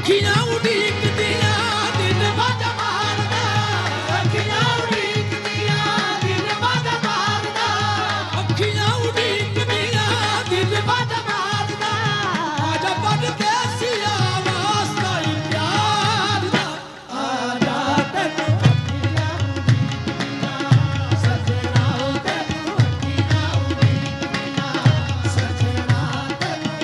ਅੱਖੀਆਂ ਉਡੀਕਦੀਆਂ ਦਿਲ ਵੱਜ ਮਾਰਦਾ ਅੱਖੀਆਂ ਉਡੀਕਦੀਆਂ ਦਿਲ ਵੱਜ ਮਾਰਦਾ ਅੱਖੀਆਂ ਉਡੀਕਦੀਆਂ ਦਿਲ ਵੱਜ ਮਾਰਦਾ ਆਜਾ ਪਰਦੇਸੀਆ ਵਾਸਤਾ ਹੀ ਪਿਆਰ ਦਾ ਆਜਾ ਤੈਨੂੰ ਅੱਖੀਆਂ ਉਡੀਕਦੀਆਂ ਸਜਣਾ ਤੈਨੂੰ ਅੱਖੀਆਂ ਉਡੀਕਦੀਆਂ ਸਜਣਾ ਤੈਨੂੰ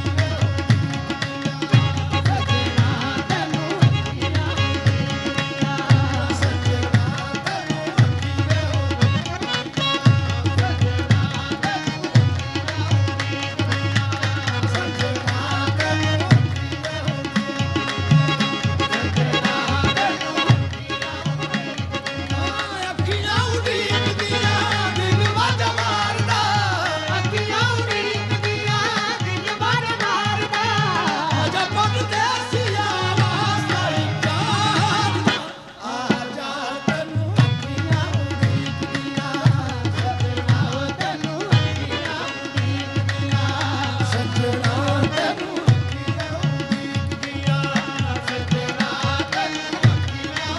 ਅੱਖੀਆਂ ਉਡੀਕਦੀਆਂ ਦਿਲ ਵੱਜ ਮਾਰਦਾ ਅੱਖੀਆਂ ਉਡੀਕਦੀਆਂ ਦਿਲ ਵੱਜ ਮਾਰਦਾ ਆਜਾ ਪਰਦੇਸੀਆ ਵਾਸਤਾ ਹੀ ਪਿਆਰ ਦਾ ਆਜਾ ਤੈਨੂੰ ਅੱਖੀਆਂ ਉਡੀਕਦੀਆਂ ਸਜਣਾ ਤੈਨੂੰ ਅੱਖੀਆਂ ਉਡੀਕਦੀਆਂ ਸਜਣਾ ਤੈਨੂੰ ਅੱਖੀਆਂ ਉਡੀਕਦੀਆਂ ਸਜਣਾ ਤੈਨੂੰ ਅੱਖੀਆਂ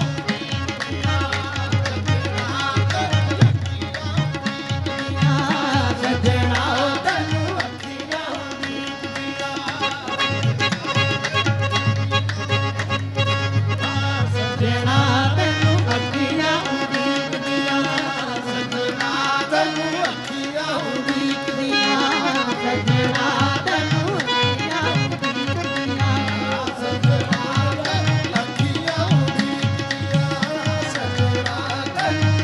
ਸਜਣਾ ਤੈਨੂੰ ਅੱਖੀਆਂ ਉਡੀਕਦੀਆਂ ਸਜਣਾ ਤੈਨੂੰ ਅੱਖੀਆਂ ਉਡੀਕਦੀਆਂ ਸਜਣਾ ਤੈਨੂੰ ਅੱਖੀਆਂ ਉਡੀਕਦੀਆਂ ਸਜਣਾ ਤੈਨੂੰ ਅੱਖੀਆਂ ਉਡੀਕਦੀਆਂ ਸਜਣਾ ਤੈਨੂੰ ਅੱਖੀਆਂ ਉਡੀਕਦੀਆਂ ਸਜਣਾ ਤੈਨੂੰ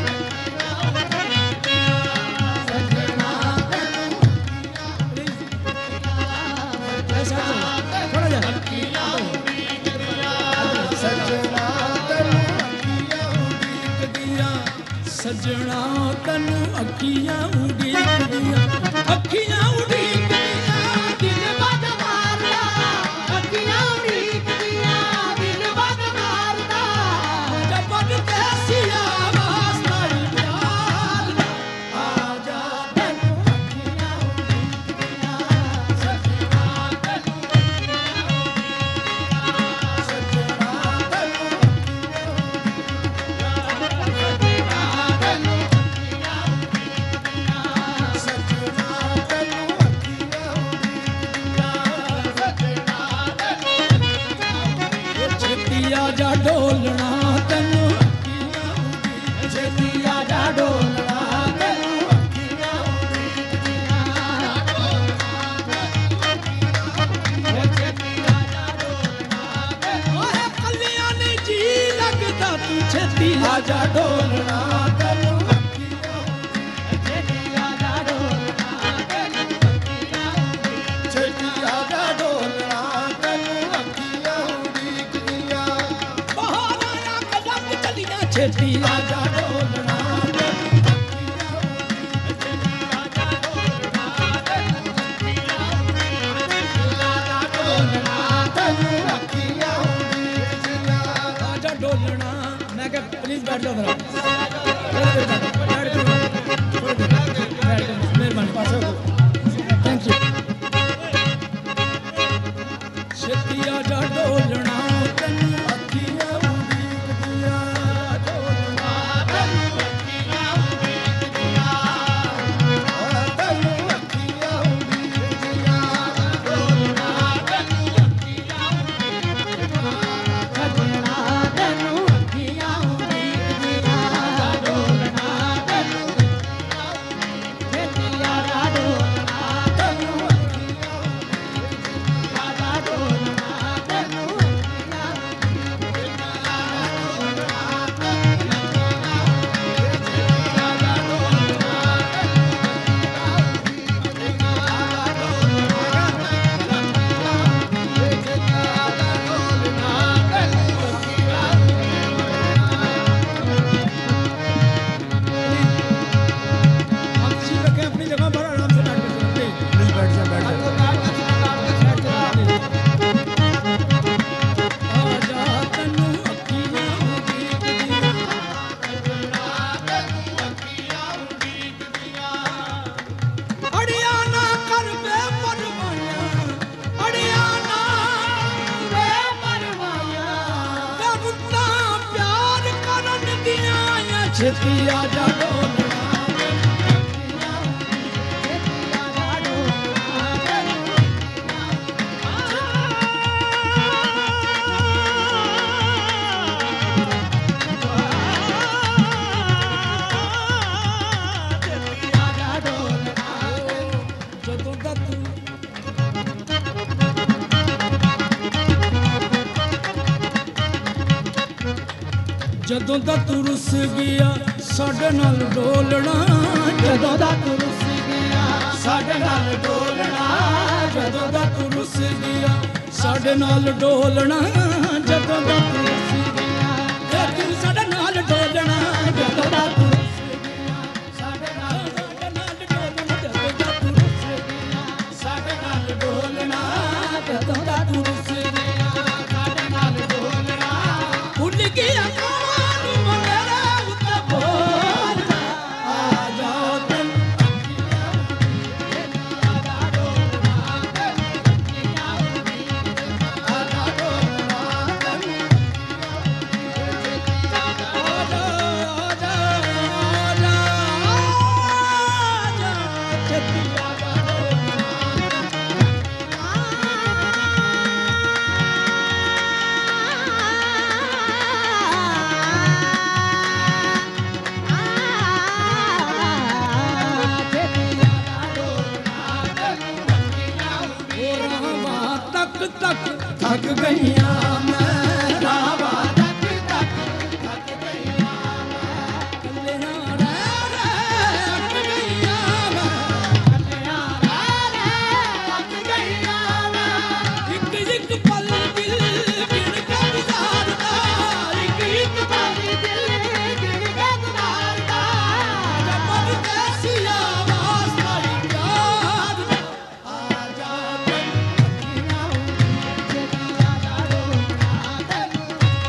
ਸਜਣਾ ਤੈਨੂੰ ਅੱਖੀਆਂ ਉਡੀਕਦੀਆਂ ਅੱਖੀਆਂ ਉਡੀਕਦੀਆਂ ਦਿਲ ਵੱਜ ਮਾਰਦਾ ਅੱਖੀਆਂ ਉਡੀਕਦੀਆਂ ਦਿਲ ਵੱਜ ਮਾਰਦਾ ਆਜਾ ਪਰਦੇਸੀਆ ਵਾਸਤਾ ਹੀ ਪਿਆਰ ਦਾ ਆਜਾ ਤੈਨੂੰ ਅੱਖੀਆਂ ਉਡੀਕਦੀਆਂ ਸਜਣਾ ਤੈਨੂੰ ਸਜਣਾ ਤੈਨੂੰ ਆਜਾ ਡੋਲਣਾ ਤੈਨੂੰ ਅੱਖੀਆਂ ਉਡੀਕਦੀਆਂ ਛੇਤੀ ਆਜਾ ਡੋਲਣਾ ਤੈਨੂੰ ਅੱਖੀਆਂ ਉਡੀਕਦੀਆਂ ਛੇਤੀ ਆਜਾ ਡੋਲਣਾ ਤੈਨੂੰ ਓਏ ਕੱਲਿਆਂ ਨਹੀਂ ਜੀ ਲੱਗਦਾ ਤੂੰ ਛੇਤੀ ਆਜਾ ਡੋਲਣਾ ਤੈਨੂੰ ਅੱਖੀਆਂ ਛੇਤੀ ਆਜਾ ਡੋਲਣਾ ਤੈਨੂੰ ਅੱਖੀਆਂ ਛੇਤੀ ਆਜਾ ਡੋਲਣਾ ਤੈਨੂੰ ਅੱਖੀਆਂ ਉਡੀਕਦੀਆਂ ਬਹਾਰਾਂ ਕਦਮ ਚੱਲੀਆਂ ਛੇਤੀ ਆਜਾ ਡੋਲਣਾ ਤੈਨੂੰ ਅੱਖੀਆਂ ਛੇਤੀ ਆਜਾ ਡੋਲਣਾ ਤੈਨੂੰ ਅੱਖੀਆਂ ਆਜਾ ਡੋਲਣਾ ਤੈਨੂੰ ਅੱਖੀਆਂ ਉਡੀਕਦੀਆਂ ਆਜਾ ਡੋਲਣਾ ਮੈਂ ਕਿਹਾ ਪਲੀਜ਼ ਬੈਠ ਜਾਓ ਜ਼ਰਾ ਮਿਹਰਬਾਨੀ ਪਾਸੇ ਥੈਂਕ ਯੂ ਛੇਤੀ ਆਜਾ ਡੋਲਣਾ ਤੈਨੂੰ ਅੱਖੀਆਂ ਉਡੀਕਦੀਆਂ ਡੋਲਣਾ ਤੈਨੂੰ ਅੱਖੀਆਂ ਉਡੀਕਦੀਆਂ ਤੈਨੂੰ ਅੱਖੀਆਂ ਉਡੀਕਦੀਆਂ ਡੋਲਣਾ ਤੈਨੂੰ ਅੱਖੀਆਂ ਉਡੀਕਦੀਆਂ ਸਜਣਾ ਤੈਨੂੰ ਅੱਖੀਆਂ ਉਡੀਕਦੀਆਂ ਛੇਤੀ ਆ ਜਾ ਢੋਲਣਾ ਜਦੋਂ ਦਾ ਤੂੰ ਰੁੱਸ ਗਿਆ ਸਾਡੇ ਨਾਲ ਡੋਲਣਾ ਜਦੋਂ ਦਾ ਤੂੰ ਰੁੱਸ ਗਿਆ ਸਾਡੇ ਨਾਲ ਡੋਲਣਾ ਜਦੋਂ ਦਾ ਤੂੰ ਰੁੱਸ ਗਿਆ ਸਾਡੇ ਨਾਲ ਡੋਲਣਾ ਜਦੋਂ ਦਾ ਤੂੰ ਰੁੱਸ ਗਿਆ ਤੇ ਤੂੰ ਸਾਡੇ ਨਾਲ ਡੋਲਣਾ ਜਦੋਂ ਦਾ ਤੂੰ ਸਾਡੇ ਨਾਲ ਡੋਲਣਾ ਜਦੋਂ ਦਾ ਤੂੰ ਰੁੱਸ ਗਿਆ ਸਾਡੇ ਨਾਲ ਡੋਲਣਾ ਜਦੋਂ ਦਾ ਤੂੰ ਰੁੱਸ ਗਿਆ ਸਾਡੇ ਨਾਲ ਡੋਲਣਾ ਭੁੱਲ ਗਿਆ ਥੱਕ ਗਈਆਂ ਮੈਂ ਰਾਵਾਂ ਤੱਕ ਥੱਕ ਗਈਆਂ ਮੈਂ ਕੱਲੇ ਨਾਲ ਰਹਿ ਅੱਕ ਗਈਆਂ ਮੈਂ ਕੱਲਿਆਂ ਰਹਿ ਅੱਕ ਗਈਆਂ ਮੈਂ ਇੱਕ ਇੱਕ ਪਲ ਦਿਲ ਗਿਣ ਕੇ ਗੁਜ਼ਾਰਦਾ ਇੱਕ ਇੱਕ ਪਲ ਦਿਲ ਗਿਣ ਕੇ ਗੁਜ਼ਾਰਦਾ ਜਬਰ ਕੈਸੀ ਆਵਾਜ਼ ਮਾਰੀ ਯਾਦ ਆ ਜਾ ਅੱਖੀਆਂ ਛੇਤੀ ਆ ਜਾ ਡੋਲਣਾ ਤੈਨੂੰ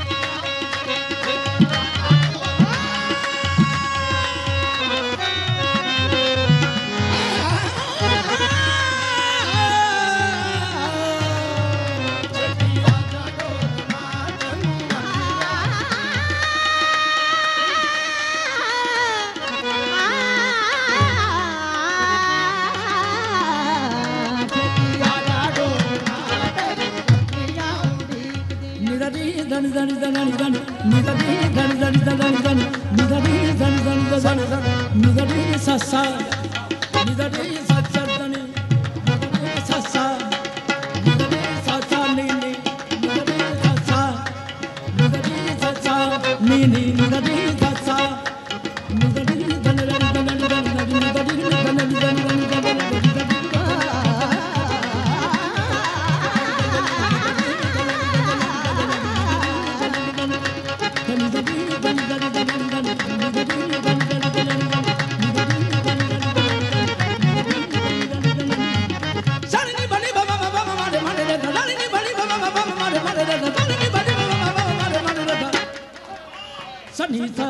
దని దని దని దని నిదని దని దని దని దని నిదని దని దని దని దని నిదని ససా నిదని ససా దని నిదని ససా నిదని ససా నిని నిదని ససా నిదని ససా నిని నిదని ససా నిదని దని దని దని దని నిదని దని దని దని Sanita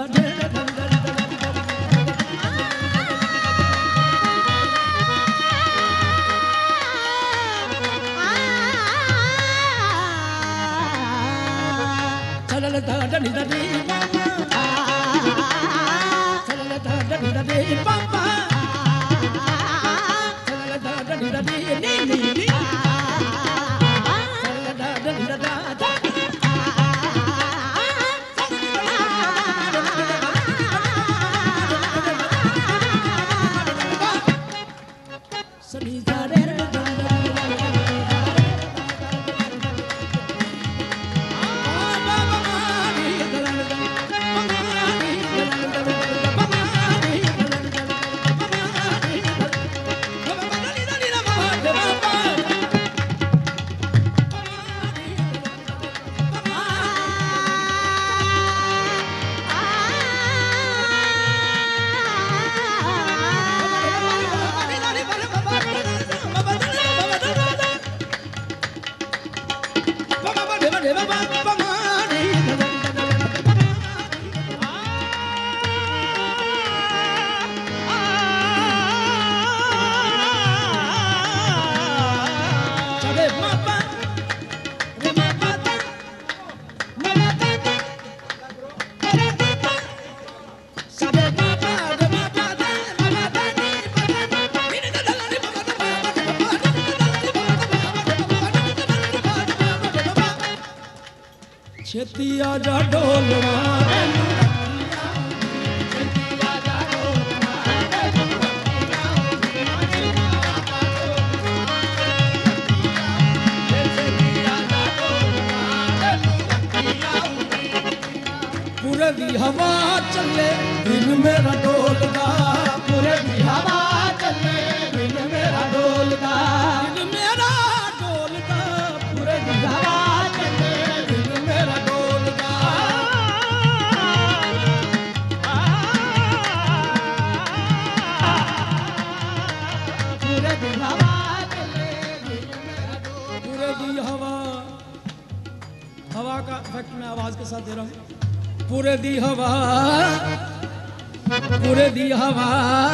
ਛੇਤੀ ਆ ਜਾ ਢੋਲਣਾ ਤੈਨੂੰ पूरे दी हवा चले दिल मेरा डोलदा पूरे दी हवा चले दिल मेरा डोलदा दिल मेरा डोलदा पूरे दी हवा चले दिल मेरा डोलदा पूरे दी हवा चले दिल मेरा डोलदा पूरे दी हवा हवा का इफेक्ट मैं आवाज के साथ दे रहा हूँ पूरे दी हवा पूरे दी हवा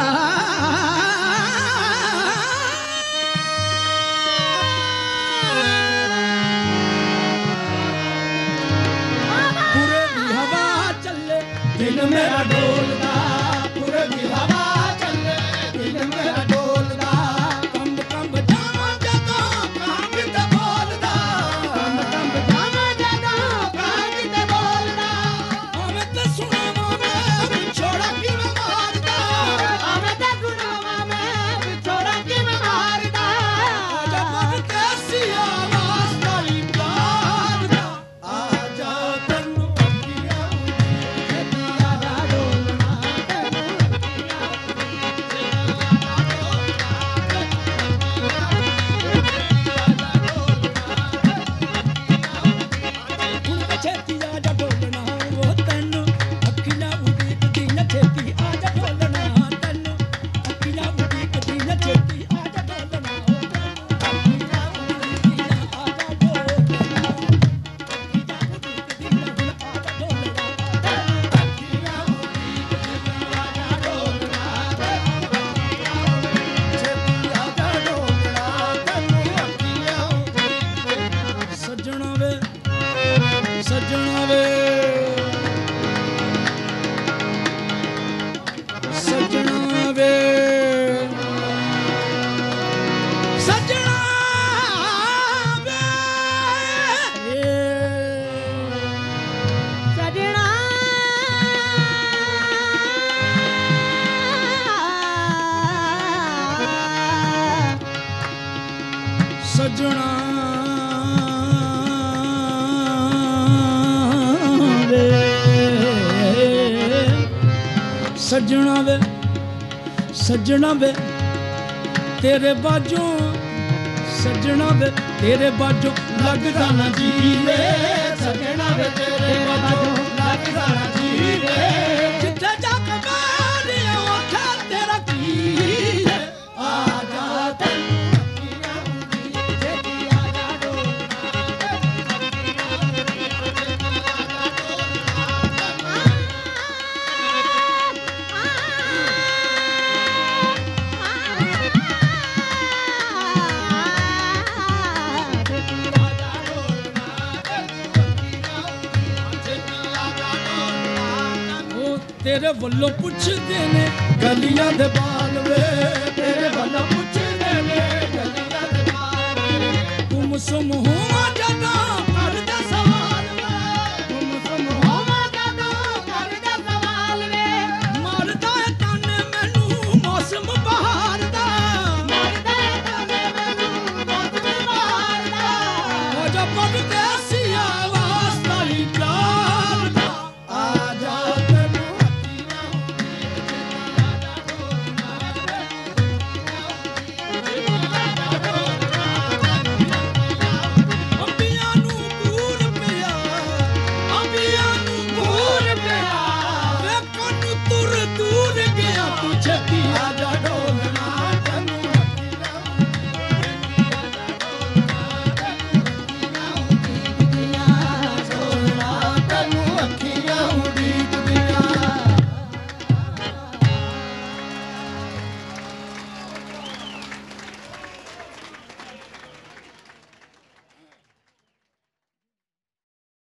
पूरे दी हवा चले दिल मेरा डोलदा पूरे दी हवा चले दिल मेरा डोलदा कंब कंब जावा जदा कांग ते बोलदा कंब कंब जावा जदा कांग ते बोलदा हमें ते सुनावा मैं छोड़ा कि मैं मारदा हमें ते सुनावा मैं छोड़ा कि मैं मारदा जब मन कैसी आवाज ताई प्यार दा आजा तन्नू अखियां छेती आजा डोलना तन्नू ਛੇਤੀ ਆ ਜਾ ਢੋਲਣਾ ਉਹ ਤੈਨੂੰ ਅੱਖੀਆਂ ਉਡੀਕਦੀ ਨਾ ਛੇਤੀ ਆ ਜਾ ਢੋਲਣਾ ਤੈਨੂੰ ਅੱਖੀਆਂ ਉਡੀਕਦੀ ਨਾ ਛੇਤੀ ਆ ਜਾ ਢੋਲਣਾ ਉਹ ਤੈਨੂੰ ਅੱਖੀਆਂ ਉਡੀਕਦੀ ਨਾ ਆ ਜਾ ਢੋਲਣਾ ਅੱਖੀਆਂ ਉਡੀਕਦੀ ਨਾ ਆ ਜਾ ਢੋਲਣਾ ਤੈਨੂੰ ਅੱਖੀਆਂ ਉਡੀਕਦੀ ਨਾ ਆ ਜਾ ਢੋਲਣਾ ਛੇਤੀ ਆ ਜਾ ਢੋਲਣਾ ਤੈਨੂੰ ਅੱਖੀਆਂ ਸੱਜਣਾ ਵੇ सजना वे सजना वे सजना वे सजना सजना वे सजना वे सजना वे तेरे बाजों सजना वे तेरे बाजों लगदा ना जी वे सजना वे तेरे बाजों लगदा ना जी वे जिथे जाके बानी ओथे तेरा की है आजा तन्नू अखियां उडी छेती आजा तेरे वल्लों पुछदे ने गलियां दे